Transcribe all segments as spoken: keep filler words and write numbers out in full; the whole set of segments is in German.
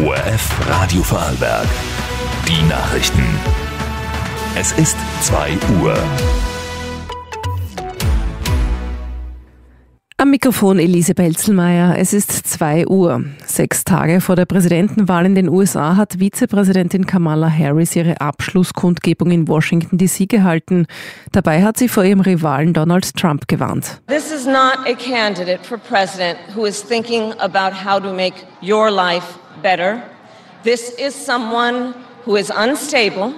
O R F Radio Vorarlberg. Die Nachrichten. Es ist zwei Uhr. Am Mikrofon Elise Belzelmeier. Es ist zwei Uhr. Sechs Tage vor der Präsidentenwahl in den U S A hat Vizepräsidentin Kamala Harris ihre Abschlusskundgebung in Washington D C gehalten. Dabei hat sie vor ihrem Rivalen Donald Trump gewarnt. This is not a candidate for president who is thinking about how to make your life better. This is someone who is unstable,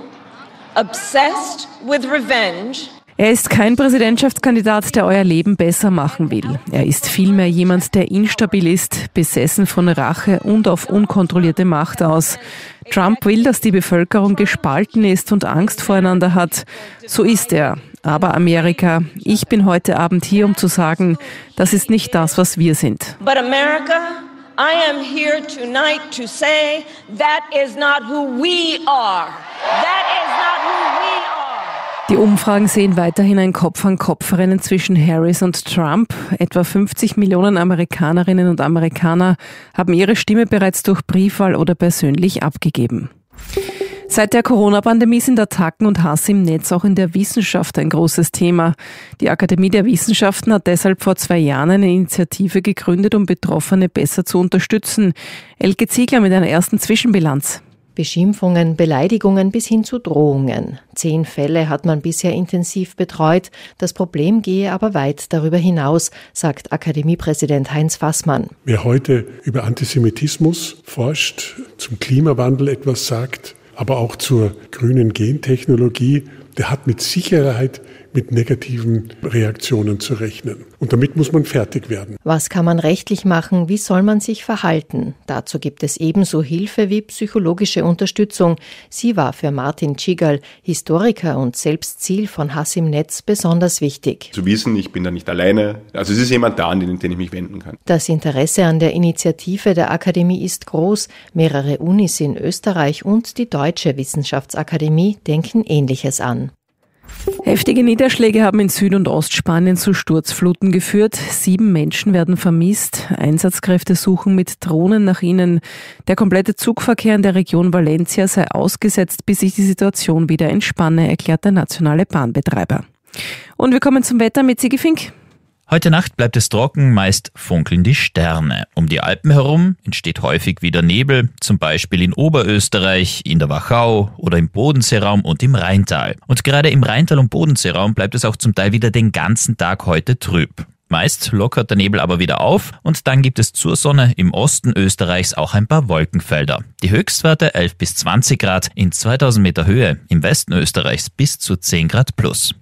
obsessed with revenge. Er ist kein Präsidentschaftskandidat, der euer Leben besser machen will. Er ist vielmehr jemand, der instabil ist, besessen von Rache und auf unkontrollierte Macht aus. Trump will, dass die Bevölkerung gespalten ist und Angst voreinander hat. So ist er. Aber Amerika, ich bin heute Abend hier, um zu sagen, das ist nicht das, was wir sind. But America, I am here tonight to say that is not who we are. That is not who we are. Die Umfragen sehen weiterhin ein Kopf-an-Kopf-Rennen zwischen Harris und Trump. Etwa fünfzig Millionen Amerikanerinnen und Amerikaner haben ihre Stimme bereits durch Briefwahl oder persönlich abgegeben. Seit der Corona-Pandemie sind Attacken und Hass im Netz auch in der Wissenschaft ein großes Thema. Die Akademie der Wissenschaften hat deshalb vor zwei Jahren eine Initiative gegründet, um Betroffene besser zu unterstützen. Elke Ziegler mit einer ersten Zwischenbilanz. Beschimpfungen, Beleidigungen bis hin zu Drohungen. Zehn Fälle hat man bisher intensiv betreut. Das Problem gehe aber weit darüber hinaus, sagt Akademiepräsident Heinz Fassmann. Wer heute über Antisemitismus forscht, zum Klimawandel etwas sagt, aber auch zur grünen Gentechnologie, der hat mit Sicherheit mit negativen Reaktionen zu rechnen. Und damit muss man fertig werden. Was kann man rechtlich machen? Wie soll man sich verhalten? Dazu gibt es ebenso Hilfe wie psychologische Unterstützung. Sie war für Martin Tschigal, Historiker und selbst Ziel von Hass im Netz, besonders wichtig. Zu wissen, ich bin da nicht alleine. Also es ist jemand da, an den, den ich mich wenden kann. Das Interesse an der Initiative der Akademie ist groß. Mehrere Unis in Österreich und die Deutsche Wissenschaftsakademie denken Ähnliches an. Heftige Niederschläge haben in Süd- und Ostspanien zu Sturzfluten geführt. Sieben Menschen werden vermisst. Einsatzkräfte suchen mit Drohnen nach ihnen. Der komplette Zugverkehr in der Region Valencia sei ausgesetzt, bis sich die Situation wieder entspanne, erklärt der nationale Bahnbetreiber. Und wir kommen zum Wetter mit Sigi Fink. Heute Nacht bleibt es trocken, meist funkeln die Sterne. Um die Alpen herum entsteht häufig wieder Nebel, zum Beispiel in Oberösterreich, in der Wachau oder im Bodenseeraum und im Rheintal. Und gerade im Rheintal und Bodenseeraum bleibt es auch zum Teil wieder den ganzen Tag heute trüb. Meist lockert der Nebel aber wieder auf und dann gibt es zur Sonne im Osten Österreichs auch ein paar Wolkenfelder. Die Höchstwerte elf bis zwanzig Grad in zweitausend Meter Höhe, im Westen Österreichs bis zu zehn Grad plus.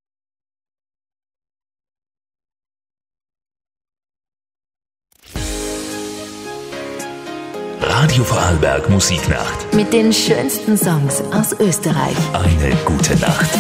Radio Vorarlberg Musiknacht. Mit den schönsten Songs aus Österreich. Eine gute Nacht.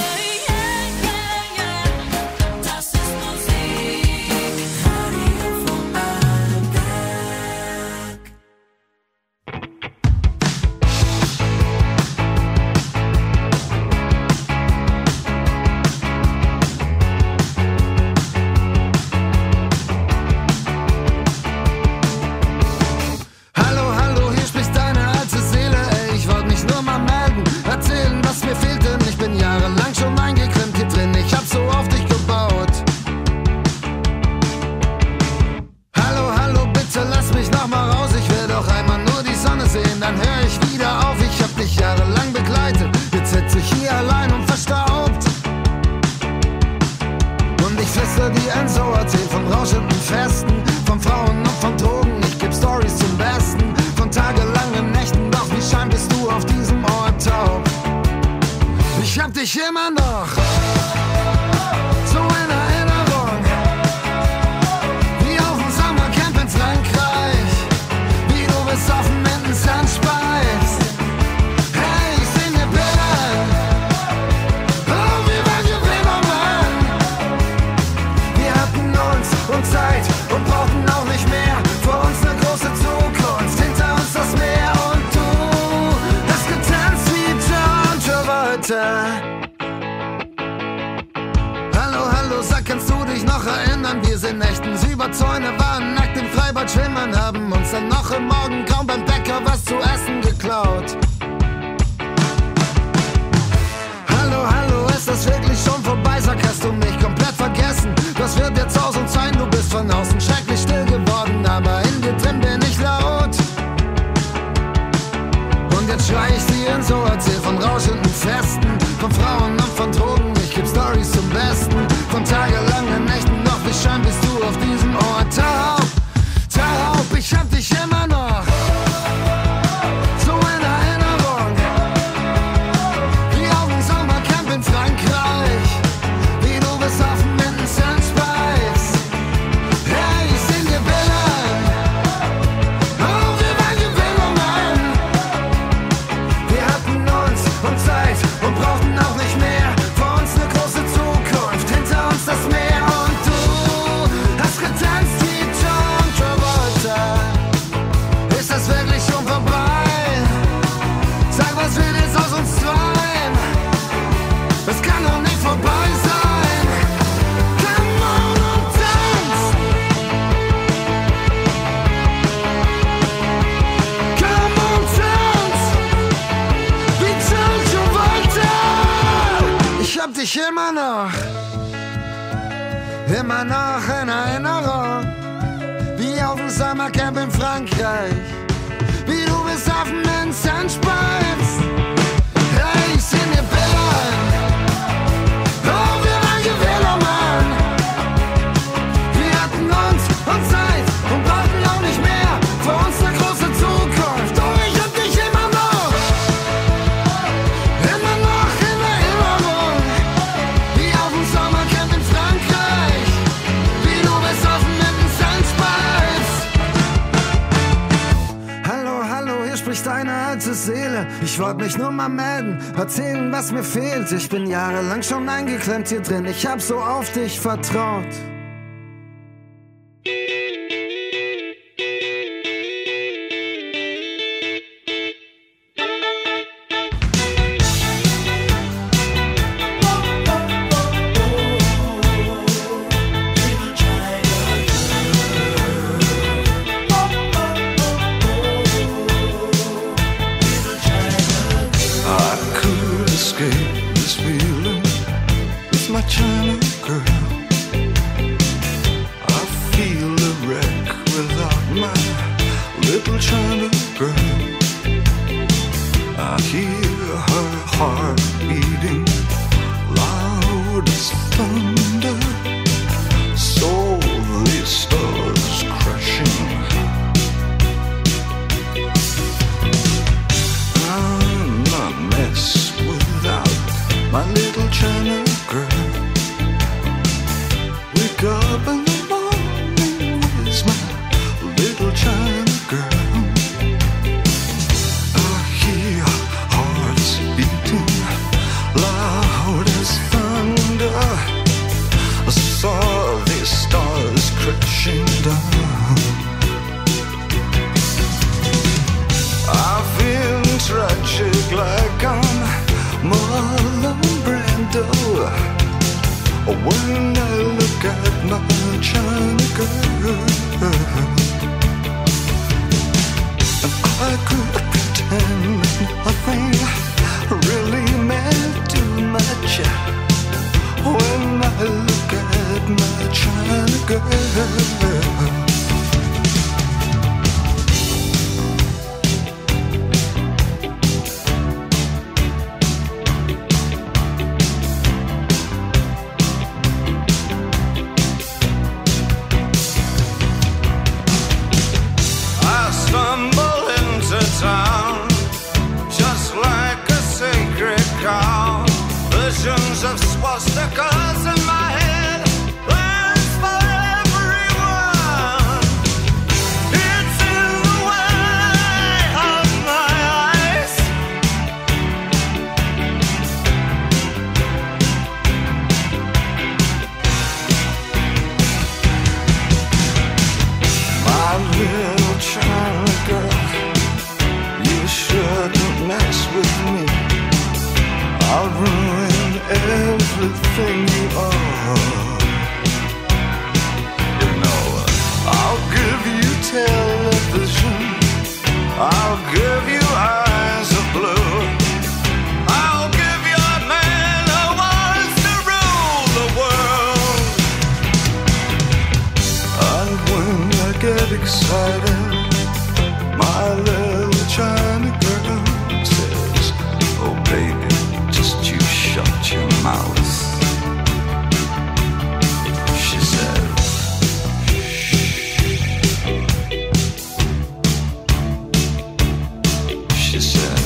Die ein so erzählt von rauschenden Festen, von Frauen und von Drogen. Ich geb Storys zum Besten, von tagelangen Nächten. Doch wie scheint bist du auf diesem Ort taub? Ich hab dich immer noch so in Erinnerung, wie auf dem Sommercamp ins Frankreich, wie du besoffen in den Sand speist. Hey, ich seh mir Bilder, oh, wie war die Bildermann. Wir hatten uns und Zeit und brauchten auch nicht mehr. Vor uns eine große Zukunft, hinter uns das Meer. Und du hast getanzt wie John Travolta. was wird jetzt aus uns sein? Du bist von außen schrecklich still geworden, aber in dir drin bin ich laut. Und jetzt schrei ich dir ins Ohr, erzähl von rauschenden Festen, von Frauen und von Drogen, ich geb Storys zum Besten, von tagelangen Nächten, doch wie schön bist du auf diesem Ort. Taub, taub, ich hab dich immer noch so in Erinnerung, wie auf dem Sommercamp in Frankreich, wie du bist auf dem Vincent Spice. Hey, ich seh dir Bildern, oh, wir waren Gewinner, Mann. Wir hatten uns und Zeit und brauchten auch nicht mehr. Vor uns eine große Zukunft, hinter uns das Meer. Und du hast getanzt wie John Travolta. Ist das wirklich schon vorbei? Sag, was wird jetzt aus uns zweien? Das kann doch nicht vorbei sein. Come on und tanz. Come on, tanz. Wie John Travolta. Ich hab dich immer noch, immer noch in Erinnerung, wie auf dem Sommercamp in Frankreich, wie du bist auf dem Vincent Spice. Hey, ich seh dir Bildern, oh, wir waren Gewinner, Mann. Wir hatten uns und Zeit und brauchten auch nicht mehr. Vor uns eine große Zukunft, oh, ich hab dich immer noch, immer noch in Erinnerung, wie auf dem Sommercamp in Frankreich, wie du bist auf dem Vincent Spice. Hallo, hallo, hier spricht deine alte Seele. Ich wollte mich nur mal melden, erzählen, was mir fehlt. Ich bin jahrelang schon eingeklemmt hier drin, ich hab so auf dich vertraut. I could escape this feeling with my China girl. I feel a wreck without my little China girl. I hear her heart beating loud as thunder, softly stars crashing. I'm a mess without my little China girl. Wake up in the morning, where's my little China girl? I hear hearts beating loud as thunder. I saw these stars crashing down. I feel tragic like I'm Marlon Brando when I look at my China girl. And I could pretend nothing really meant too much when I look at my China girl. I stumble into town just like a sacred cow. Visions of swastikas in my head, plans for everyone. It's in the way of my eyes. My little China girl, you shouldn't mess with me. I'll ruin everything excited. My little China girl says, oh baby, just you shut your mouth. She said, she said,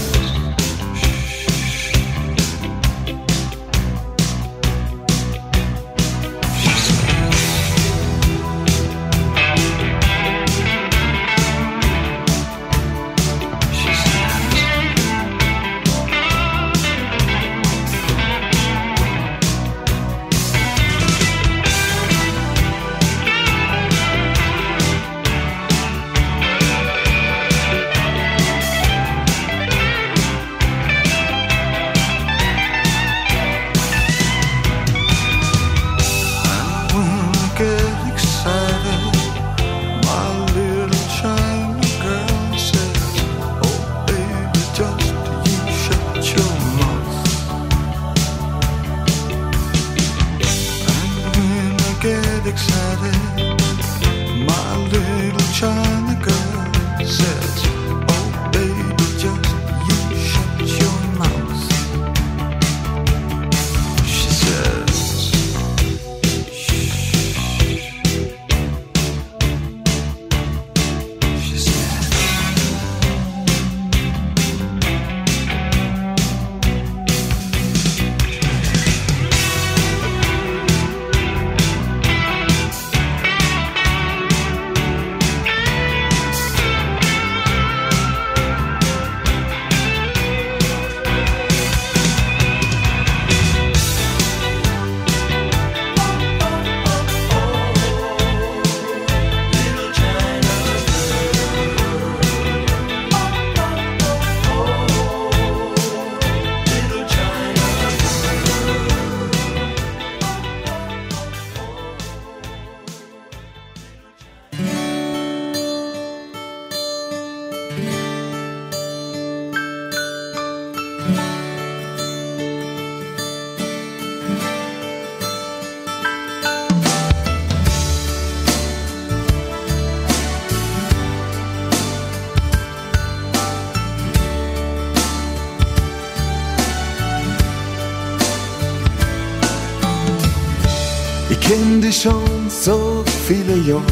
ich kenn dich schon so viele Jahre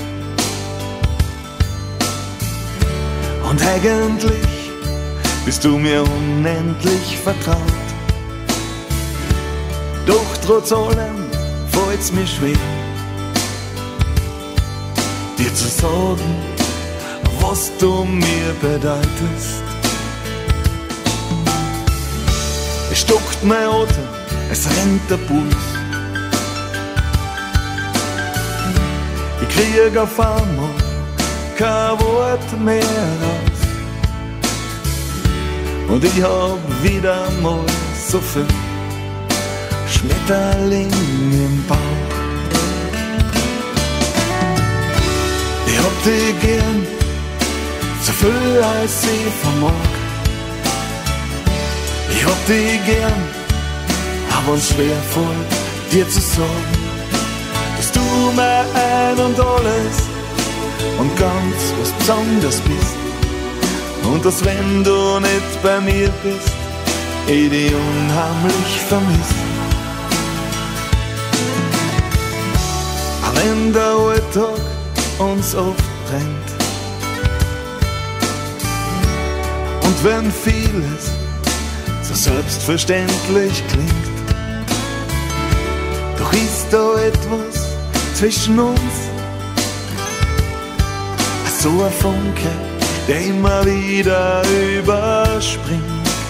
und eigentlich bist du mir unendlich vertraut. Doch trotz allem fällt's mir schwer, dir zu sagen, was du mir bedeutest. Es stockt mein Atem, es rennt der Puls. Ich krieg auf einmal kein Wort mehr raus. Und ich hab wieder mal so viel Schmetterling im Bauch. Ich hab dich gern, so viel als ich vermag. Ich hab dich gern, aber wenn's schwerfällt, dir zu sagen, dass du mir ein und alles und ganz was Besonderes bist. Und dass wenn du nicht bei mir bist, ich dich unheimlich vermiss. Auch wenn der Alltag uns oft trennt und wenn vieles so selbstverständlich klingt, doch ist da etwas zwischen uns, so ein Funke, der immer wieder überspringt.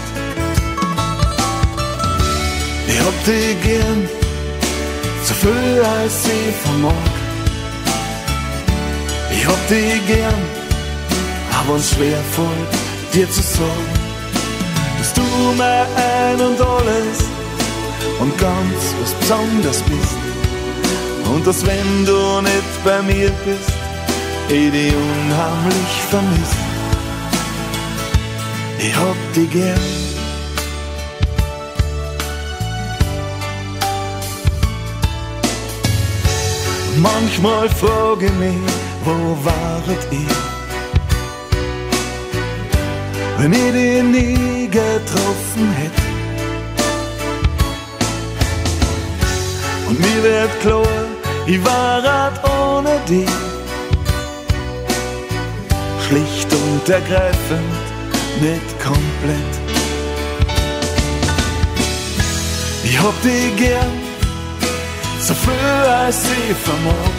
Ich hab dich gern, so viel als ich vermag. Ich hab dich gern, aber wenn's schwerfällt, dir zu sagen, dass du mir ein und alles und ganz was Besonderes bist. Und dass wenn du nicht bei mir bist, ich dich unheimlich vermiss. Ich hab dich gern. Manchmal frage ich mich, wo waret ihr? Wenn ich dich nie getroffen hätte. Und mir wird klar, ich war grad ohne dich. Schlicht und ergreifend nicht komplett. Ich hab dich gern, so viel als ich vermag.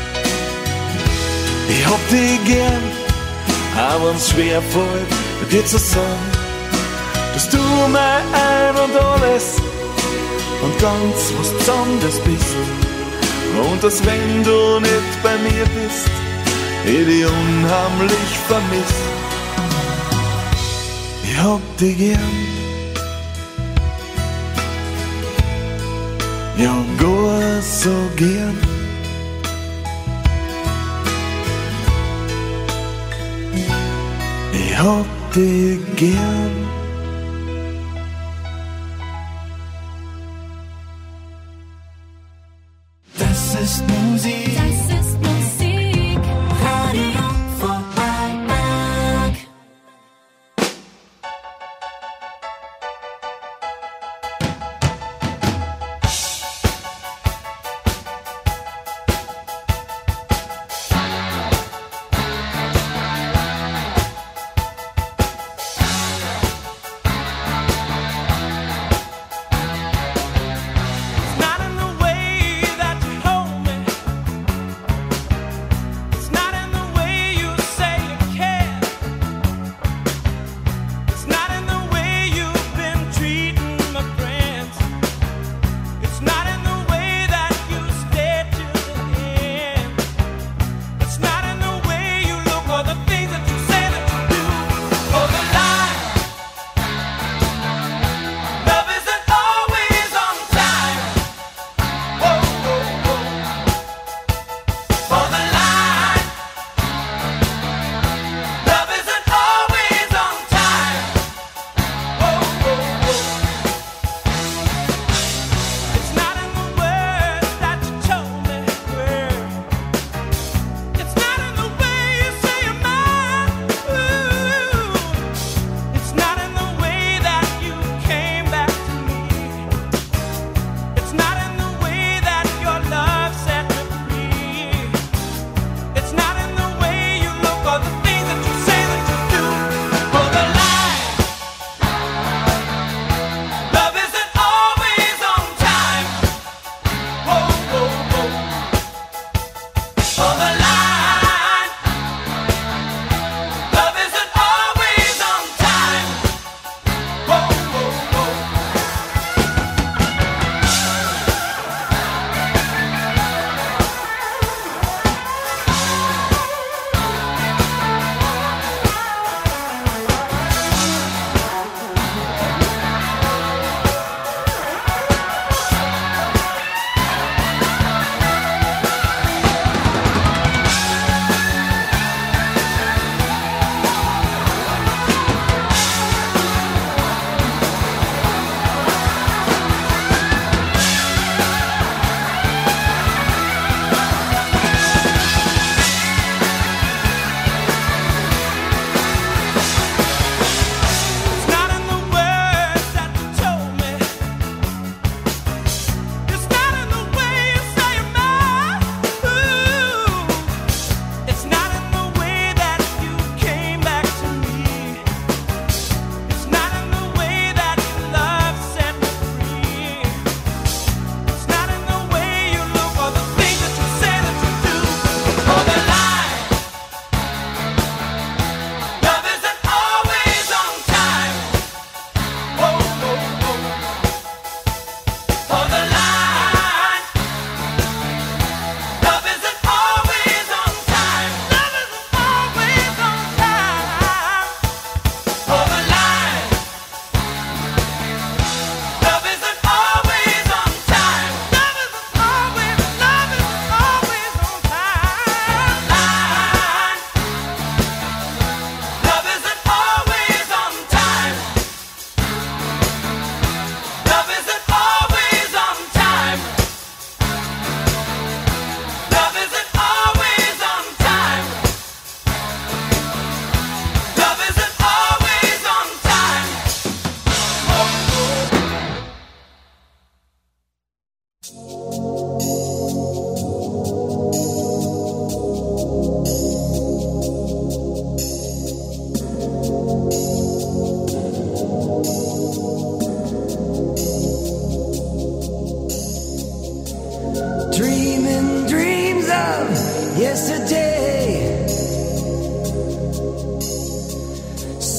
Ich hab dich gern, auch wenn's schwer fällt, dir zu sagen, dass du mein Ein und Alles und ganz was Besonderes bist. Und dass wenn du nicht bei mir bist, ich dich unheimlich vermiss. Ich hab dich gern, ja gar so gern. Ich hab dich gern. Das ist Musik. Das ist Musik. Radio Vorarlberg. Not in the way that you hold me.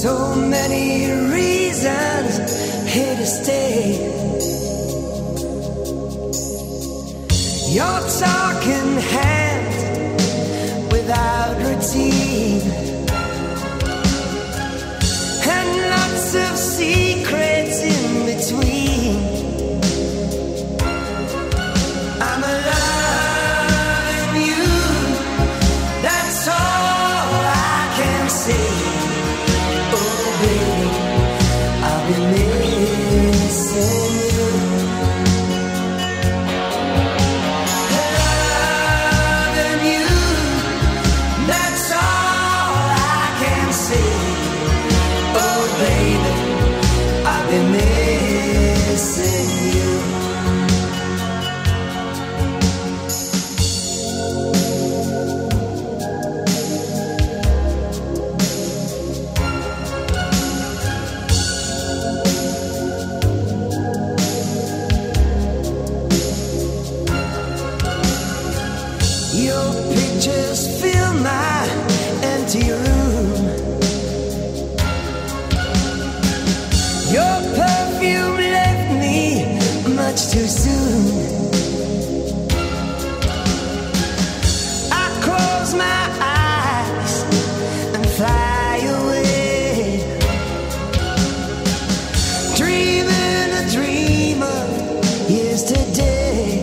So many reasons here to stay. Your talking hand without routine, and lots of secrets in between. I'm loving you, that's all I can say. Oh baby, I'll be missing you. Loving you, that's all I can say. Oh baby, I'll be missing you. Your pictures fill my empty room. Your perfume left me much too soon. I close my eyes and fly away, dreaming a dream of yesterday.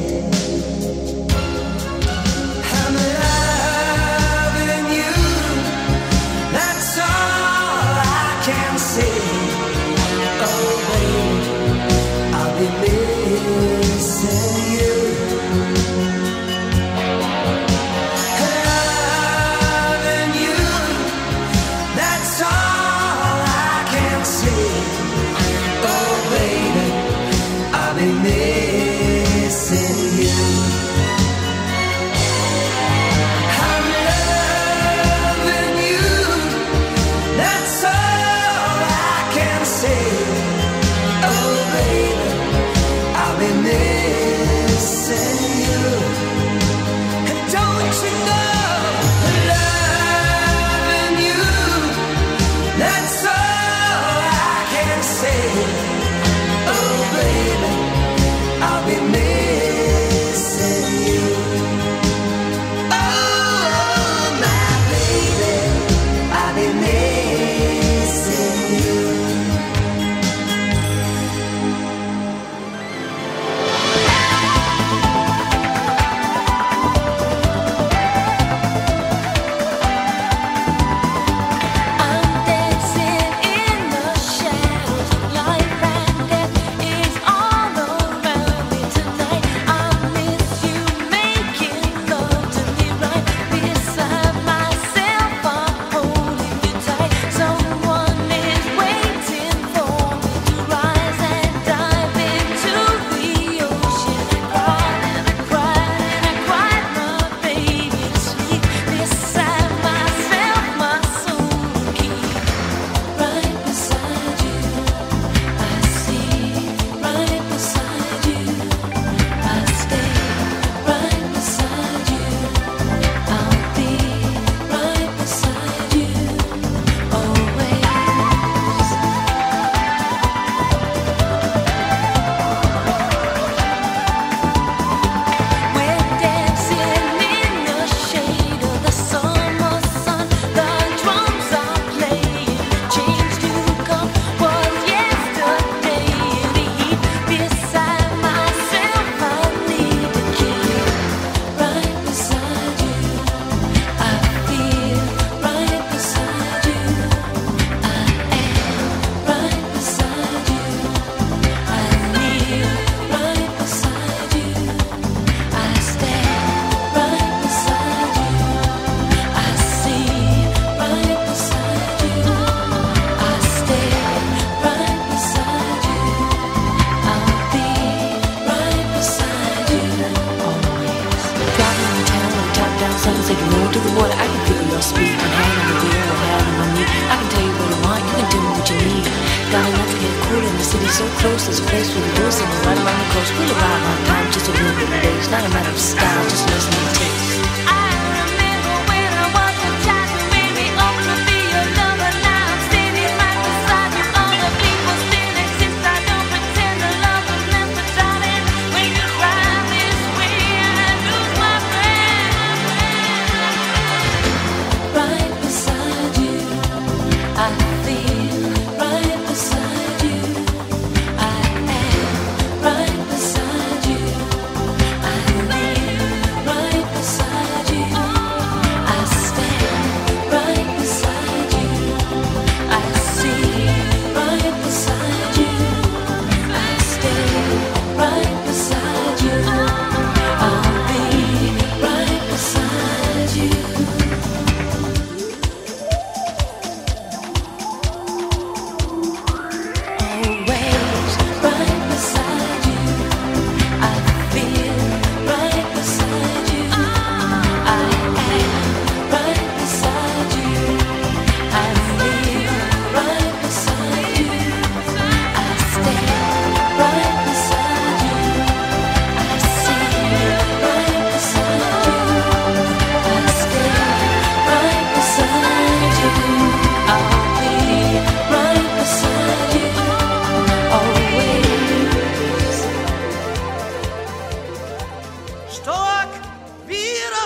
so close, there's a place where we do something right along the coast. We'll arrive on time, just a little bit of days. Not a matter of style, just listening to taste. I remember when I was a child, you made me up to be your lover. Now I'm standing right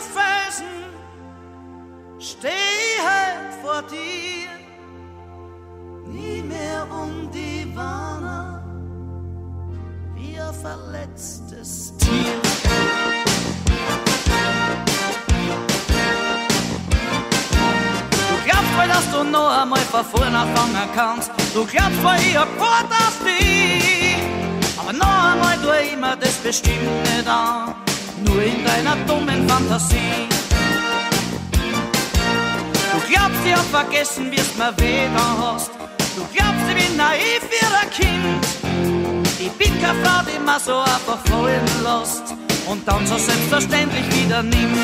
ein Felsen, steh halt vor dir, nie mehr um die Warner, wie ein verletztes Tier. Du glaubst wohl, dass du noch einmal von vorne anfangen kannst, du glaubst wohl, ich hab gewartet auf dich, aber noch einmal tu ich mir das bestimmt nicht an, nur in deiner dummen Fantasie. Du glaubst, ich hab vergessen, wie's mir weh da hast, du glaubst, ich bin naiv wie ein Kind, ich bin keine Frau, die mir so einfach fallen lässt und dann so selbstverständlich wieder nimmt.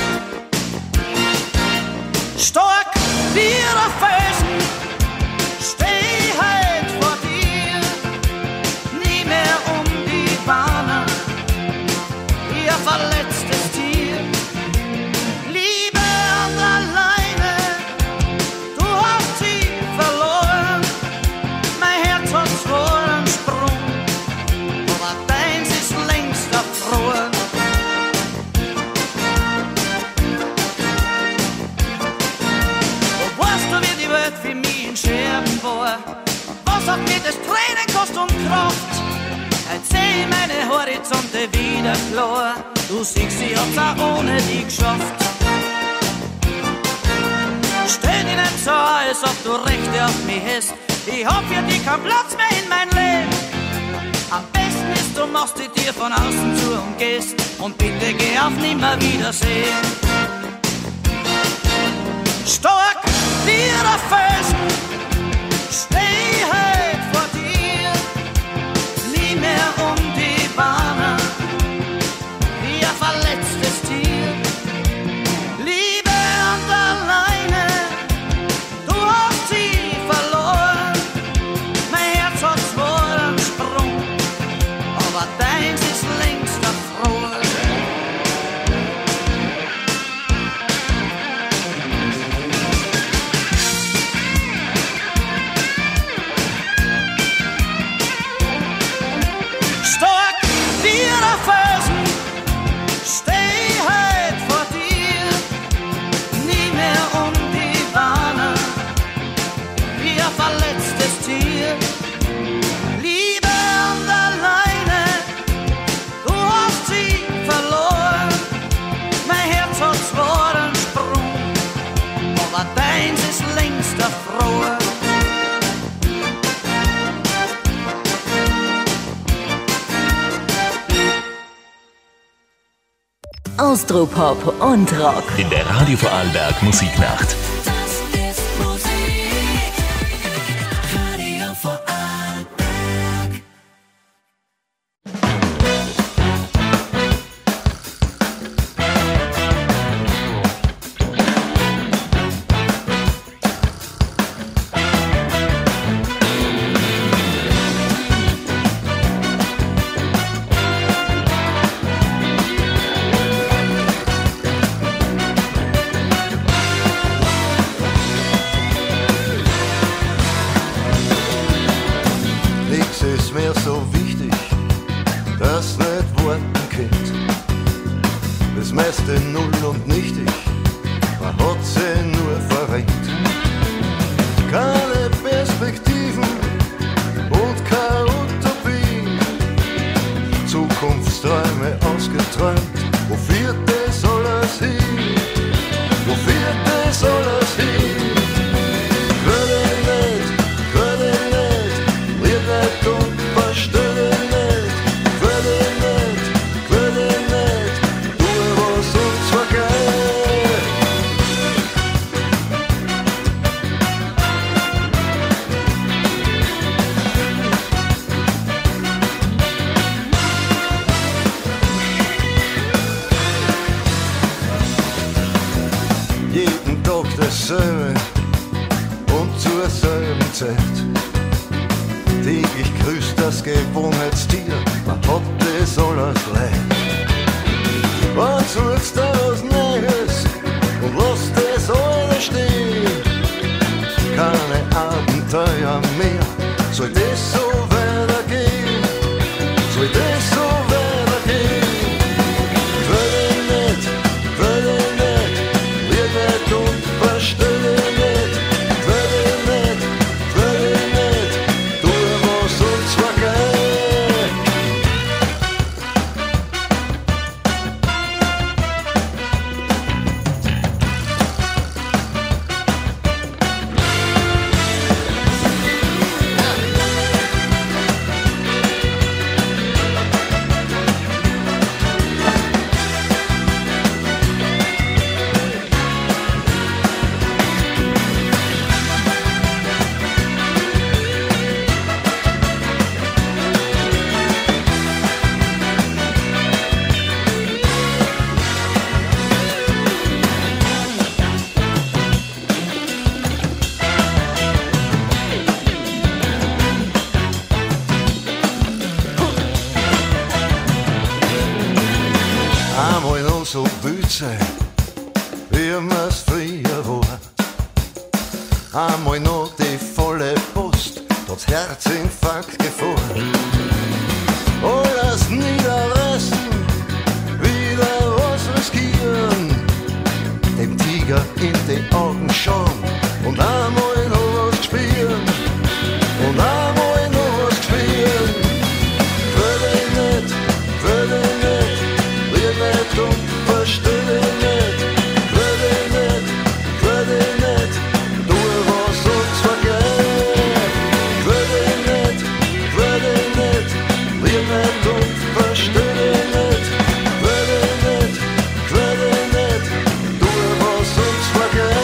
Stark wie ein Felsen, steh halt vor dir, nie mehr um die Bahnen, wie ein verletztes Tier. Liebe an der Leine, du hast sie verloren, mein Herz hat zwar einen Sprung, aber deins ist längst erfroren. Für mich in Scherben war, was hat mir das Tränen gekostet und Kraft? Heute seh ich meine Horizonte wieder klar, du siehst, ich hab's auch ohne dich geschafft. Stell dich nicht so, als ob du Rechte auf mich hast, ich hab für dich keinen Platz mehr in mein Leben. Am besten ist, du machst die Tür von außen zu und gehst, und bitte geh auf Nimmerwiedersehen. Stark wie ein Felsen, steh halt vor dir, nie mehr um die Bahnen, wie ein verletztes Tier. Liebe an der Leine, du hast sie verloren, mein Herz hat zwar einen Sprung, aber deins ist längst erfroren. Austropop und Rock. In der Radio Vorarlberg Musiknacht. Soll das so weitergehen? Würde nicht, würde sein, wie mir es früher war. Einmal noch die volle Post, hat's Herzinfarkt gefahren. Alles niederreißen, wieder was riskieren, dem Tiger in die Augen schauen und einmal noch was spüren, und einmal noch was spüren. Würde ich nicht, würde ich nicht, lieb nicht und versteh dich nicht. Würde ich nicht, würde ich nicht, tu was uns vergeht. Würde ich nicht, würde ich nicht, lieb nicht und versteh dich nicht. Würde ich nicht, würde ich nicht, tu was uns vergeht.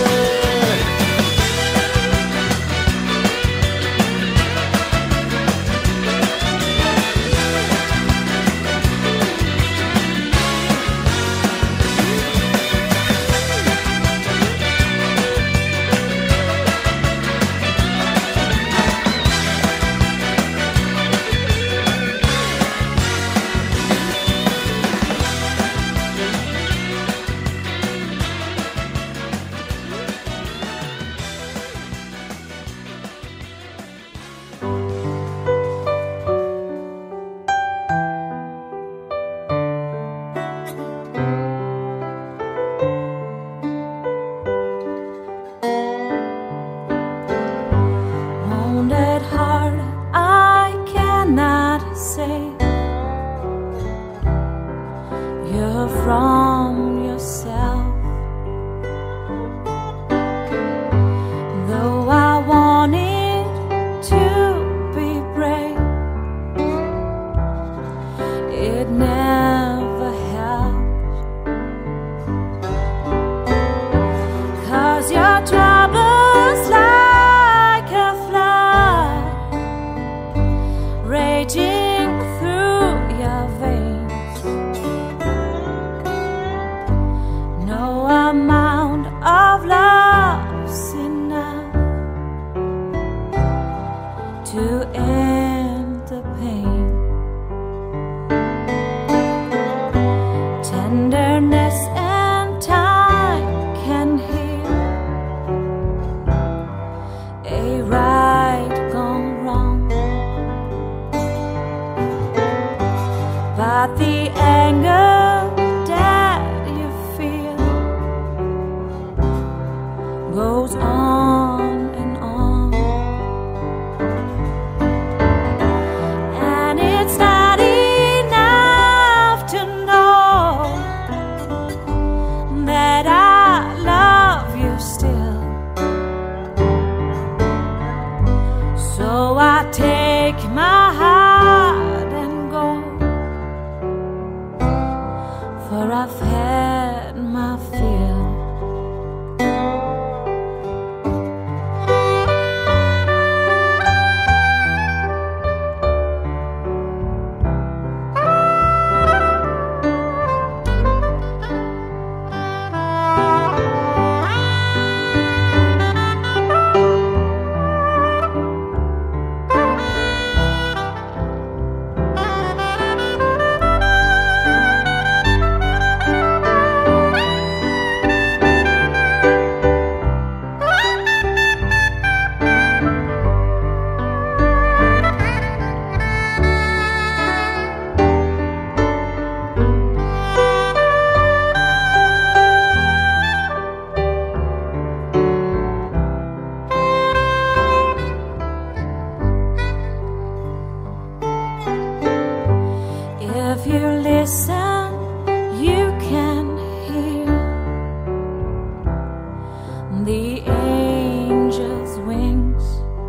Wounded heart, I cannot say you're from yourself. Though I wanted to be brave, it never helped. 'Cause your troubles like a flood raging through your veins. No amount of love's enough to end the pain. Tenderness and time can heal a right gone wrong, but the anger that you feel goes on and on, and it's not enough to know that I love you still. So I take my heart and go, for I've had my fill. If you listen, you can hear the angel's wings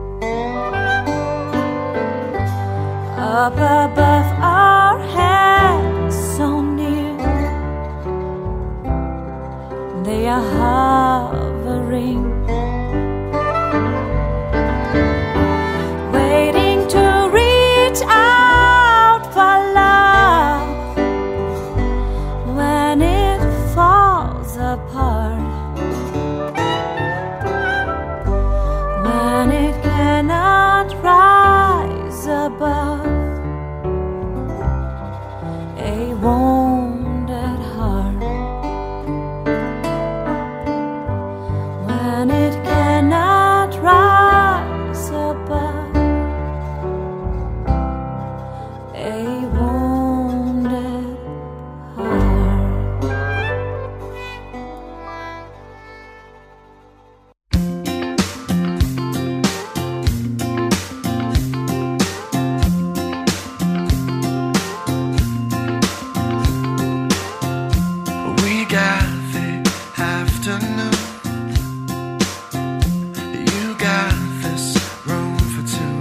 up above our heads, so near. They are hovering, waiting to reach out for love when it falls apart, when it cannot rise above a wounded heart. afternoon. You got this room for two.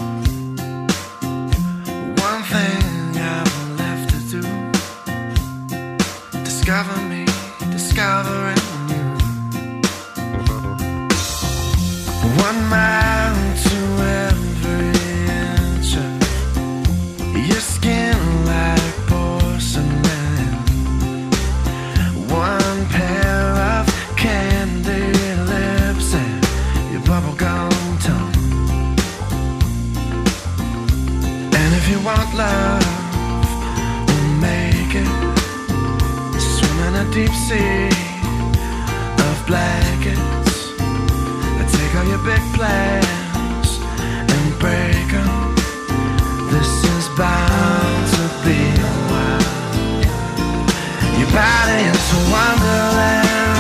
One thing I've left to do. Discover me, discovering you. One mile to every inch of your skin like porcelain. One pair of candy lips and your bubblegum tongue. And if you want love, we'll make it. Swim in a deep sea of blankets. Take all your big plans and break them. This is bound to be a while. Your body is a wonderland.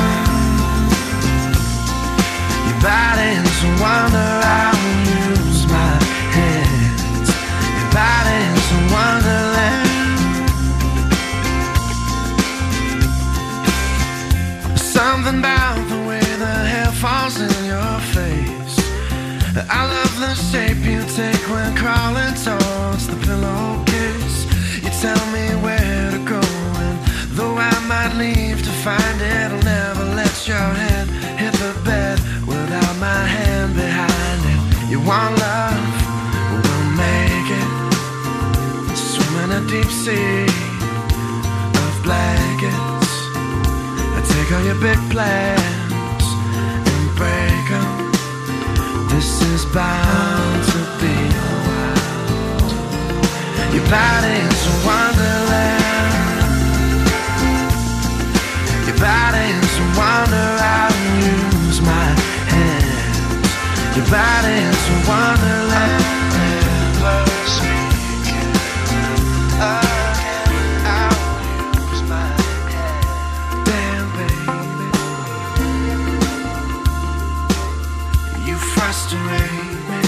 Your body is a wonder. I will use my hands. Your body is a wonderland. Something about the way the hair falls in your face. I love the shape you take when crawling towards the pillowcase. You tell me where to go, and though I might leave to find it, I'll never let your head hit the bed without my hand behind it. You want love? We'll make it. Swim in a deep sea of blankets. Take all your big plans and break them. This is bound to be a while. Your body is a wonderland. Your body is a wonder. I will use my hands. Your body is a wonderland. Never speaking again. I will use my hands. Damn, baby, you frustrate me.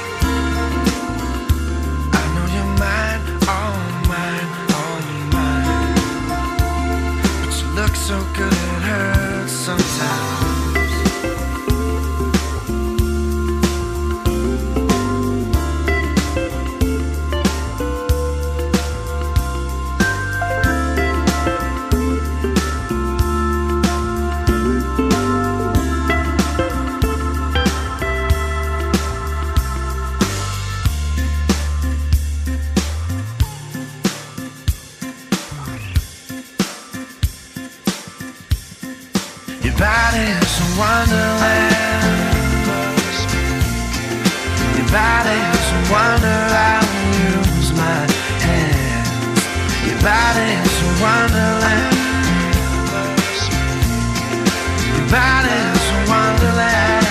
I know you're mine, all mine, all mine. But you look so good it hurts sometimes. Your body is a wonderland. Your body is a wonder. I will use my hands. Your body is a wonderland. Your body is a wonderland.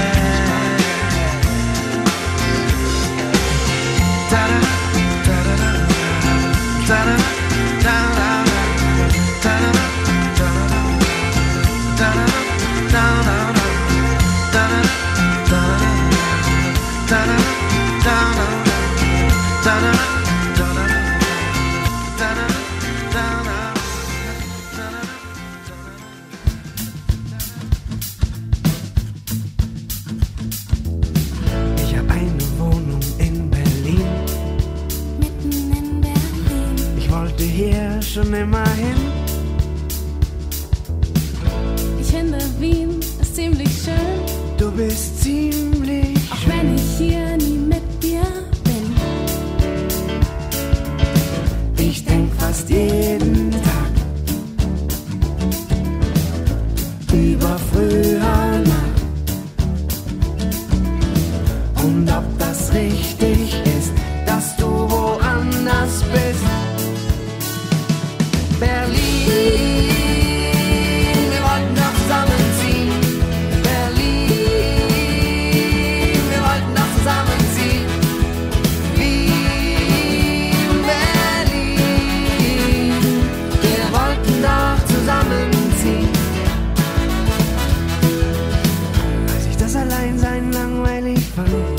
Da da da da da da da da da da da. Ich habe eine Wohnung in Berlin. Mitten in Berlin. Ich wollte hier schon immer hin. Ich finde Wien ist ziemlich schön. Du bist ziemlich Auch schön. wenn ich hier nie mit dir bin. Ich denk fast jeden Tag über früher nach. Und ob das richtig ist, dass du woanders bist. Berlin, wir wollten doch zusammenziehen. Berlin, wir wollten doch zusammenziehen. Wien, Berlin, wir wollten doch zusammenziehen. Als ich das Alleinsein langweilig fand,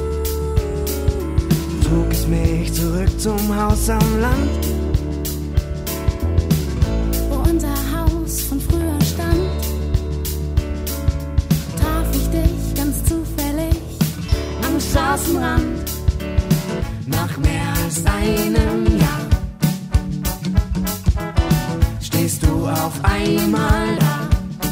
trug es mich zurück zum Haus am Land. Wo unser Haus von früher stand. Straßenrand. Nach mehr als einem Jahr stehst du auf einmal da.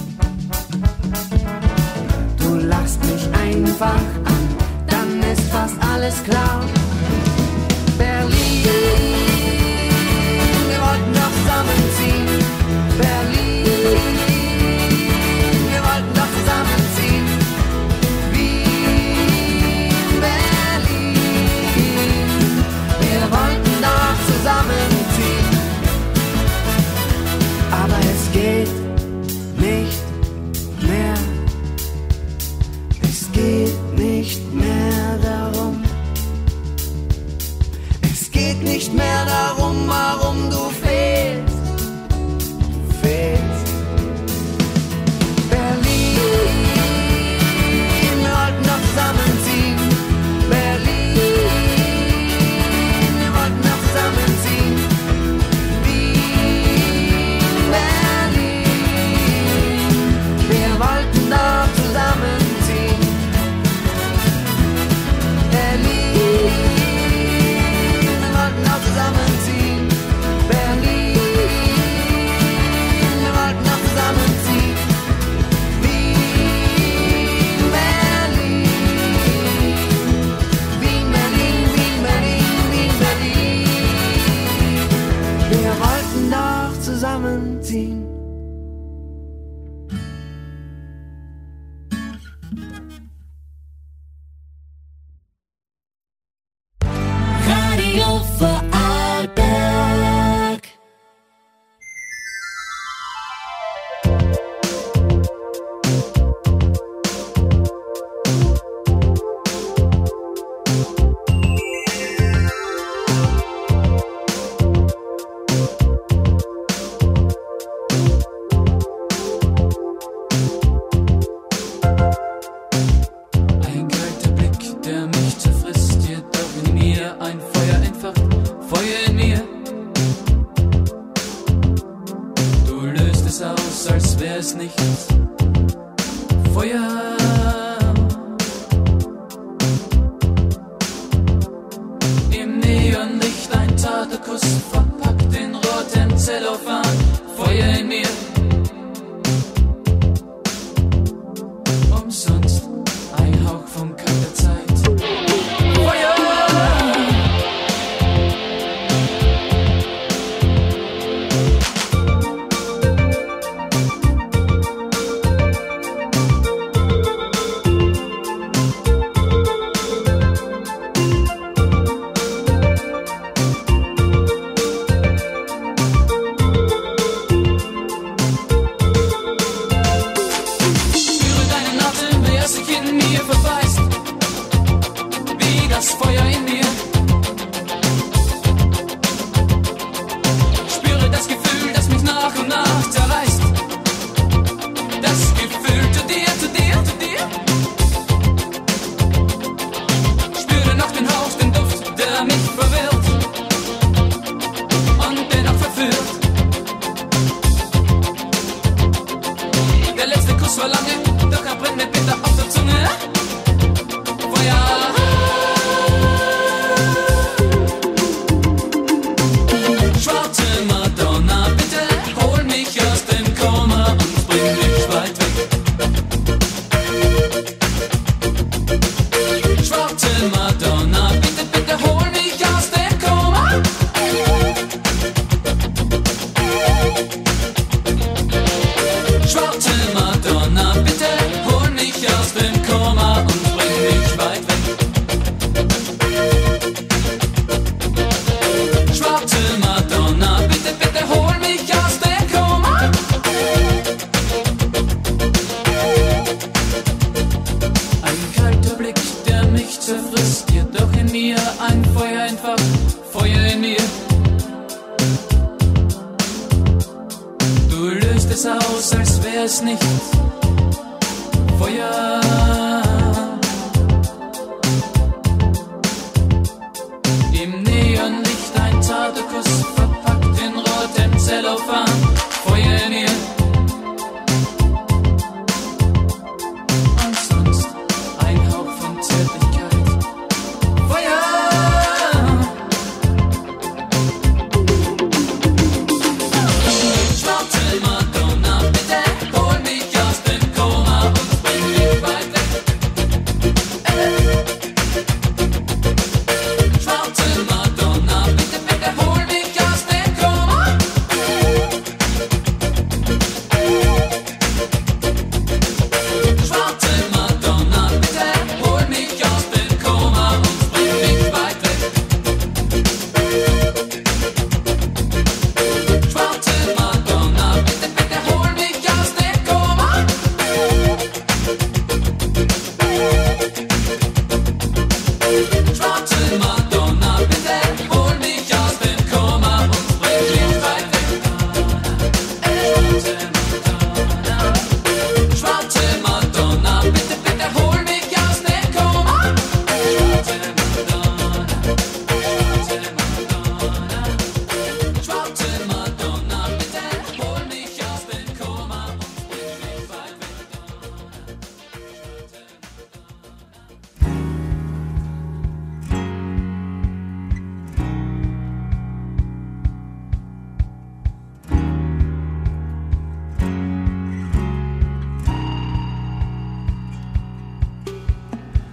Du lachst mich einfach an, dann ist fast alles klar. Berlin, wir wollten noch zusammenziehen. Berlin, wir wollten noch zusammenziehen. Wien, Berlin, wir wollten noch zusammenziehen. Aber es geht nicht mehr. Es geht nicht mehr darum. Es geht nicht mehr darum, warum du fehlst. Du fehlst. Berlin, wir wollten noch zusammenziehen. Berlin, wir wollten noch zusammenziehen. Wien, Berlin, wir wollten noch zusammenziehen. Berlin, wir wollten noch zusammenziehen. Berlin, wir wollten noch zusammenziehen. Wien, Berlin, Wien, Berlin, Wien, Berlin, Wien, Berlin. Wir wollten noch zusammenziehen. Radio Vorarlberg. Ein kalter Blick, der mich zerfrisst, jedoch in mir ein Feuer entfacht, Feuer in mir. Du löst es aus, als wär es nichts. Feuer. Im Neonlicht ein Taterkuss, verpackt in rotem Zellophan, Feuer in mir. Umsonst ein Hauch von kalter Zeit. Feuer! Spüre deinen Atem, wer sich in mir verbeißt, wie das Feuer in mir. Spüre das Gefühl, das mich nach und nach zerreißt. Das Gefühl zu dir, zu dir, zu dir. Spüre noch den Hauch, den Duft, der mich verwirrt und dennoch verführt. Der letzte Kuss war lange, doch er brennt mir bitter auf der Zunge. Feuer. Schwarze Madonna, bitte hol mich aus dem Koma und bring mich weit weg. Schwarze Madonna, bitte, bitte hol mich aus dem Koma. Schwarze Madonna, bitte hol mich aus dem Koma und bring mich weit weg. Schwarze Madonna, bitte, bitte hol mich aus dem Koma. Ein kalter Blick, der mich zerfrisst, jedoch in mir ein Feuer entfacht, Feuer in mir. Du löst es aus, als wär es nichts. Feuer. Im Neonlicht ein zarter Kuss, verpackt in rotem Zellophan, Feuer in mir. Und sonst ein Hauch von Zärtlichkeit.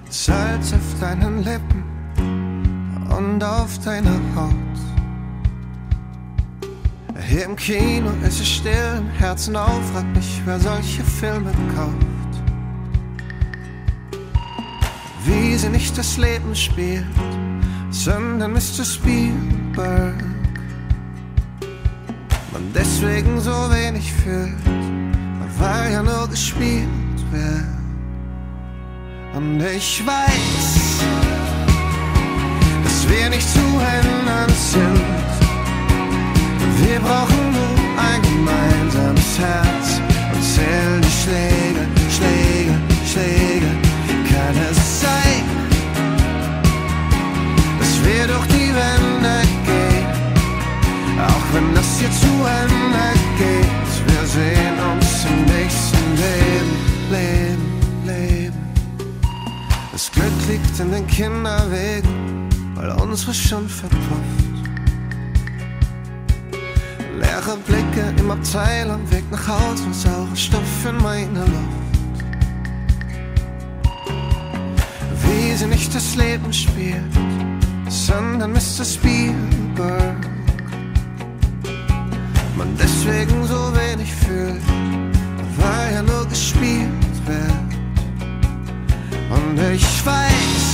Salz auf deinen Lippen und auf deiner Haut. Hier im Kino ist es still, im Herzen auf, frag mich, wer solche Filme kauft. Wie sie nicht das Leben spielt, sondern Mister Spielberg. Man deswegen so wenig fühlt, weil ja nur gespielt wird. Und ich weiß, dass wir nicht zu ändern sind. Wir brauchen nur ein gemeinsames Herz und zählen die Schläge, Schläge, Schläge. Kann es sein, dass wir durch die Wände gehen, auch wenn das hier zu Ende geht. Wir sehen uns im nächsten Leben, Leben, Leben. Das Glück liegt in den Kinderwegen, weil unsere schon verpufft. Leere Blicke im Abteil am Weg nach Hause, saurer Stoff in meiner Luft. Wie sie nicht das Leben spielt, sondern Mister Spielberg. Man deswegen so wenig fühlt, weil ja nur gespielt wird. Und ich weiß,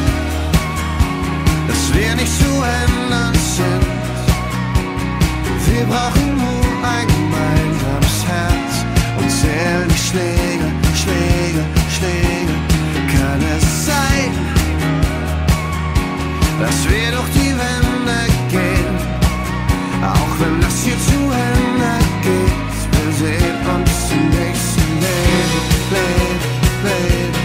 dass wir nicht zu ändern sind. Wir brauchen nur ein gemeinsames Herz und zählen die Schläge, Schläge, Schläge. Kann es sein, dass wir durch die Wände gehen, auch wenn das hier zu Ende geht. Wir sehen uns im nächsten Leben, Leben, Leben.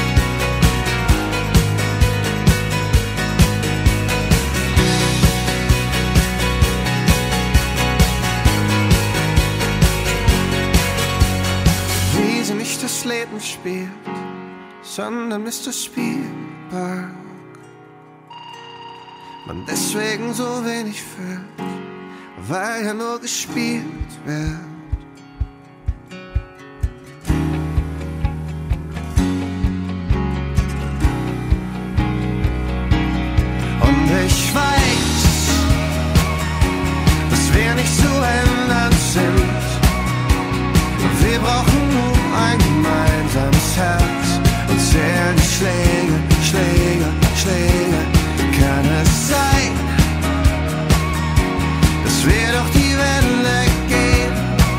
Das Leben spielt, sondern Mister Spielberg. Man deswegen so wenig fühlt, weil ja nur gespielt wird. Und ich weiß, dass wir nicht zu ändern sind. Wir brauchen nur ein gemeinsames Herz und zählen die Schläge, Schläge, Schläge. Kann es sein, dass wir durch die Wände gehen,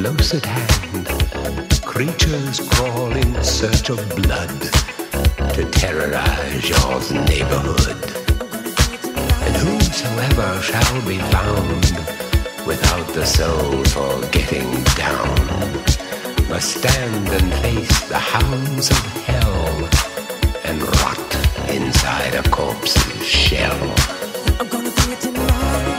close at hand, creatures crawl in search of blood to terrorize your neighborhood. And whosoever shall be found without the soul for getting down must stand and face the hounds of hell and rot inside a corpse's shell. I'm gonna do it tonight.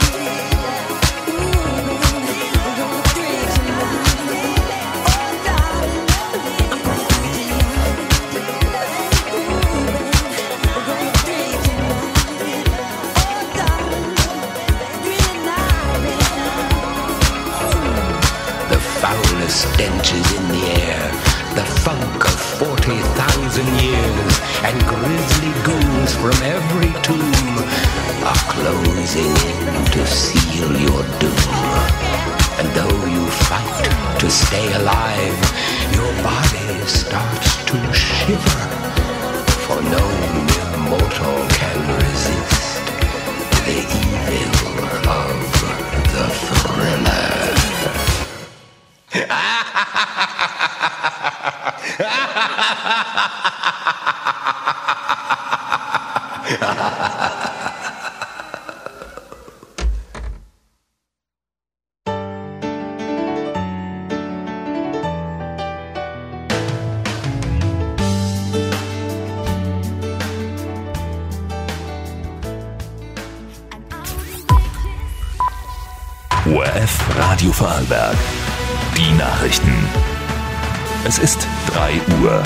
The stench is in the air, the funk of forty thousand years, and grisly ghouls from every tomb are closing in to seal your doom. And though you fight to stay alive, your body starts to shiver, for no mere mortal can resist the evil of the thriller. O R F Radio Vorarlberg. Die Nachrichten. Es ist drei Uhr.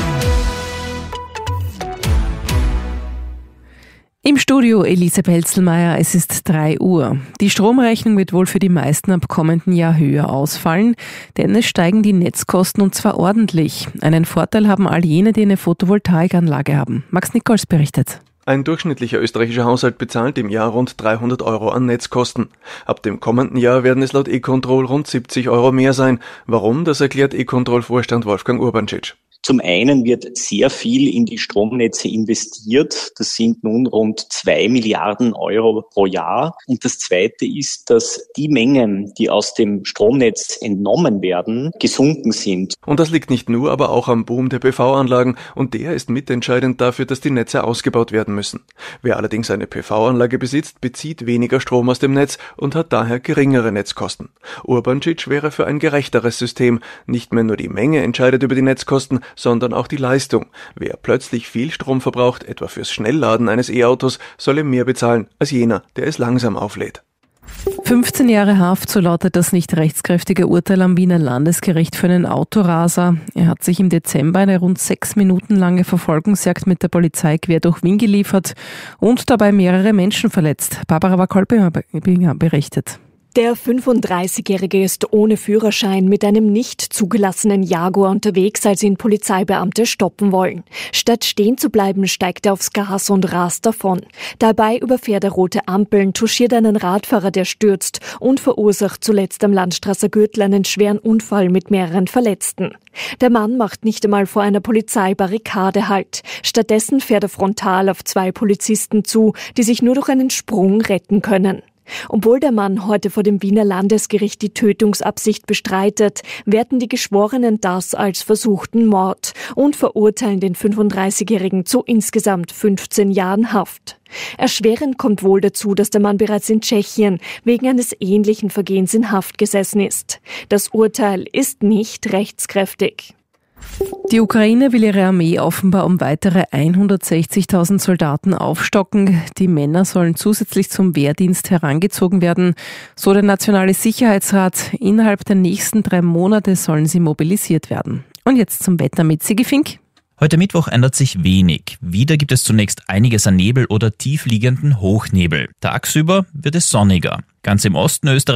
Im Studio Elise Pelzelmeier, es ist drei Uhr. Die Stromrechnung wird wohl für die meisten ab kommenden Jahr höher ausfallen, denn es steigen die Netzkosten und zwar ordentlich. Einen Vorteil haben all jene, die eine Photovoltaikanlage haben. Max Nichols berichtet. Ein durchschnittlicher österreichischer Haushalt bezahlt im Jahr rund dreihundert Euro an Netzkosten. Ab dem kommenden Jahr werden es laut E-Control rund siebzig Euro mehr sein. Warum? Das erklärt E-Control-Vorstand Wolfgang Urbancic. Zum einen wird sehr viel in die Stromnetze investiert. Das sind nun rund zwei Milliarden Euro pro Jahr. Und das Zweite ist, dass die Mengen, die aus dem Stromnetz entnommen werden, gesunken sind. Und das liegt nicht nur, aber auch am Boom der P V-Anlagen. Und der ist mitentscheidend dafür, dass die Netze ausgebaut werden müssen. Wer allerdings eine P V-Anlage besitzt, bezieht weniger Strom aus dem Netz und hat daher geringere Netzkosten. Urbancic wäre für ein gerechteres System. Nicht mehr nur die Menge entscheidet über die Netzkosten, sondern auch die Leistung. Wer plötzlich viel Strom verbraucht, etwa fürs Schnellladen eines E-Autos, solle mehr bezahlen als jener, der es langsam auflädt. fünfzehn Jahre Haft, so lautet das nicht rechtskräftige Urteil am Wiener Landesgericht für einen Autoraser. Er hat sich im Dezember eine rund sechs Minuten lange Verfolgungsjagd mit der Polizei quer durch Wien geliefert und dabei mehrere Menschen verletzt. Barbara Wakolpinger berichtet. Der fünfunddreißigjährige ist ohne Führerschein mit einem nicht zugelassenen Jaguar unterwegs, als ihn Polizeibeamte stoppen wollen. Statt stehen zu bleiben, steigt er aufs Gas und rast davon. Dabei überfährt er rote Ampeln, touchiert einen Radfahrer, der stürzt und verursacht zuletzt am Landstrasser Gürtel einen schweren Unfall mit mehreren Verletzten. Der Mann macht nicht einmal vor einer Polizeibarrikade Halt. Stattdessen fährt er frontal auf zwei Polizisten zu, die sich nur durch einen Sprung retten können. Obwohl der Mann heute vor dem Wiener Landesgericht die Tötungsabsicht bestreitet, werten die Geschworenen das als versuchten Mord und verurteilen den fünfunddreißigjährigen zu insgesamt fünfzehn Jahren Haft. Erschwerend kommt wohl dazu, dass der Mann bereits in Tschechien wegen eines ähnlichen Vergehens in Haft gesessen ist. Das Urteil ist nicht rechtskräftig. Die Ukraine will ihre Armee offenbar um weitere hundertsechzigtausend Soldaten aufstocken. Die Männer sollen zusätzlich zum Wehrdienst herangezogen werden. So der Nationale Sicherheitsrat. Innerhalb der nächsten drei Monate sollen sie mobilisiert werden. Und jetzt zum Wetter mit Sigi Fink. Heute Mittwoch ändert sich wenig. Wieder gibt es zunächst einiges an Nebel oder tiefliegenden Hochnebel. Tagsüber wird es sonniger. Ganz im Osten Österreichs